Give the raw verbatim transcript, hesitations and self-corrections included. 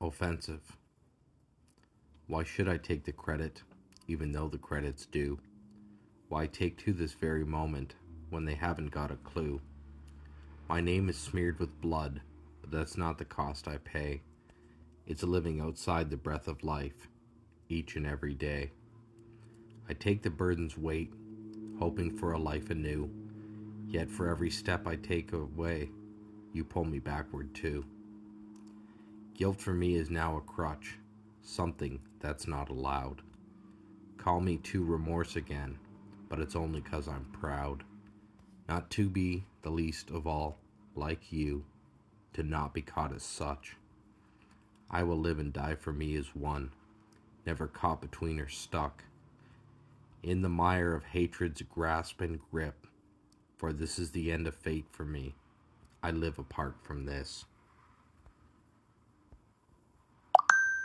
Offensive. Why should I take the credit, even though the credit's due? Why take to this very moment when they haven't got a clue? My name is smeared with blood, but that's not the cost I pay. It's living outside the breath of life, each and every day. I take the burden's weight, hoping for a life anew. Yet for every step I take away, you pull me backward too. Guilt for me is now a crutch, something that's not allowed. Call me to remorse again, but it's only 'cause I'm proud. Not to be the least of all, like you, to not be caught as such. I will live and die for me as one, never caught between or stuck in the mire of hatred's grasp and grip, for this is the end of fate for me. I live apart from this.